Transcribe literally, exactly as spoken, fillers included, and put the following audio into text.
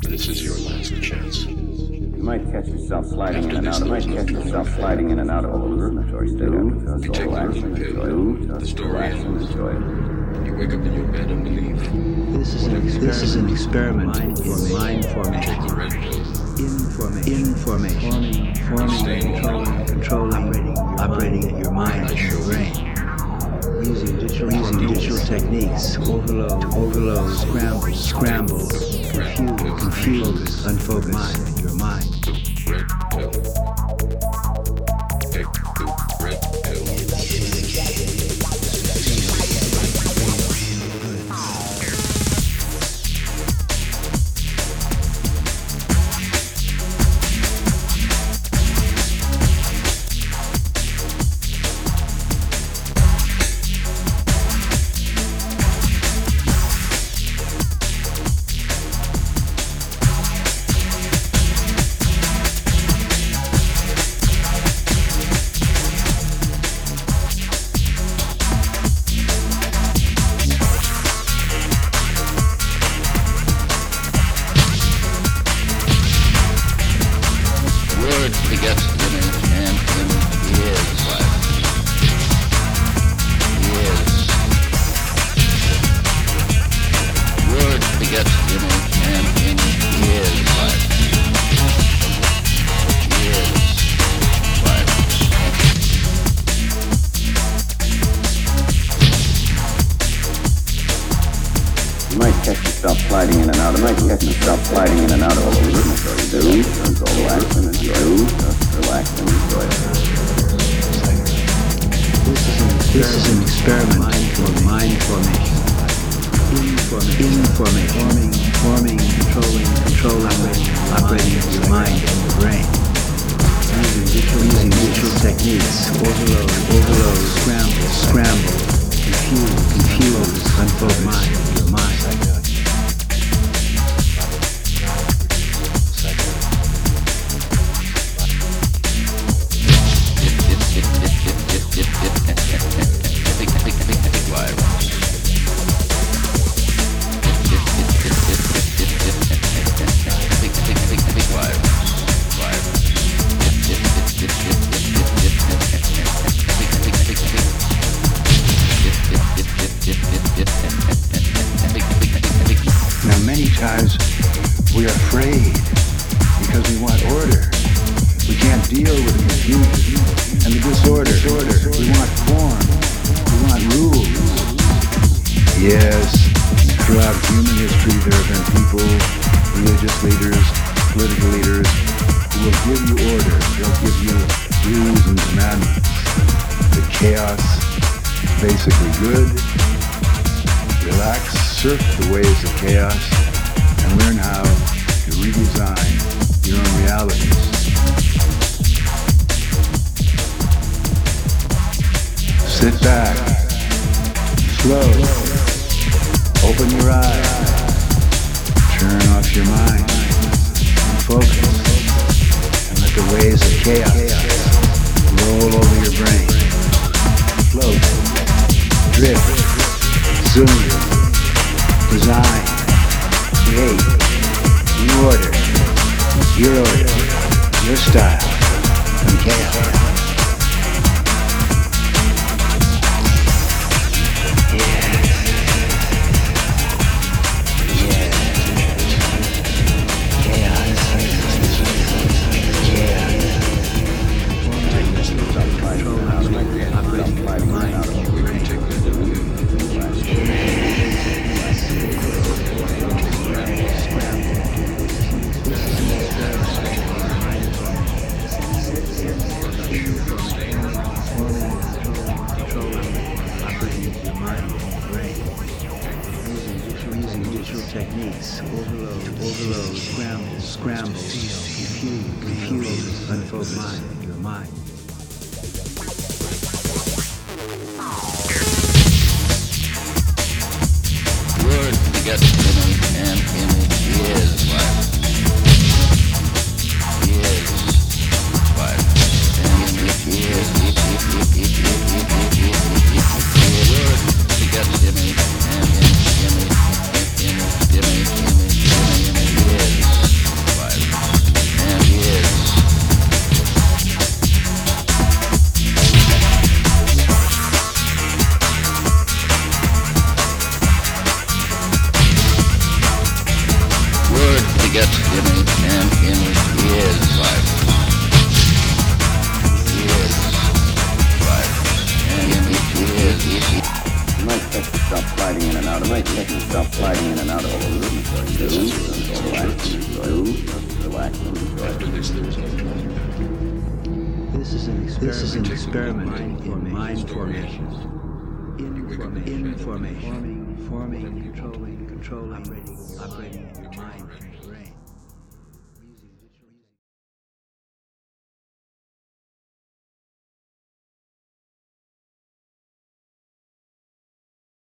This is your last chance. You might catch yourself sliding in and out. You might catch yourself sliding in and out of a hallucinatory state. You take the red pill. The story ends. You wake up in your bed and believe. This is an experiment, this is an experiment in mind formation. Take the red pill. Information. Information. Forming, controlling, controlling, operating your mind and your brain. Using digital, using digital techniques, overload, overload, scramble, scramble, confuse, confuse, unfocus mind, your mind. The red pill. Take the red pill. Sliding in and out. I might catch yourself sliding in and out of a hallucinatory state. Just relax and enjoy it. Just relax and enjoy it. This is an experiment for mind formation. Information. Information. Forming, forming, controlling, controlling, operating your mind and your brain. Using digital, using digital techniques. Overload, overload, scramble, scramble, confuse, confuse, unfocus mind, your mind. Times we are afraid because we want order. We can't deal with the confusion and the disorder. We want form. We want rules. Yes, throughout human history there have been people, religious leaders, political leaders, who will give you order. They'll give you rules and commandments. The chaos is basically good. Relax, surf the waves of chaos, and learn how to redesign your own realities. Sit back, slow, open your eyes, turn off your mind, and focus, and let the waves of chaos roll over your brain. Float, drift, zoom, design, create, new order, your order, your style, from chaos. Techniques, overload, overload, scramble, scramble, confuse, confuse, unfocus mind, your mind. Word begets image, and image is life. Is life. And image is, it, it, it, it, it, it, it, it, it, word begets image, and image, image, image, image, image, image, image is. out of it. You can stop sliding in and out of all the rhythm. Do, just relax and enjoy. Do, just relax and enjoy. After this, there is no turning back. This is an experiment, This is an experiment experiment in mind in formation. formation. Information, information, forming, controlling, controlling, operating, operating in your mind.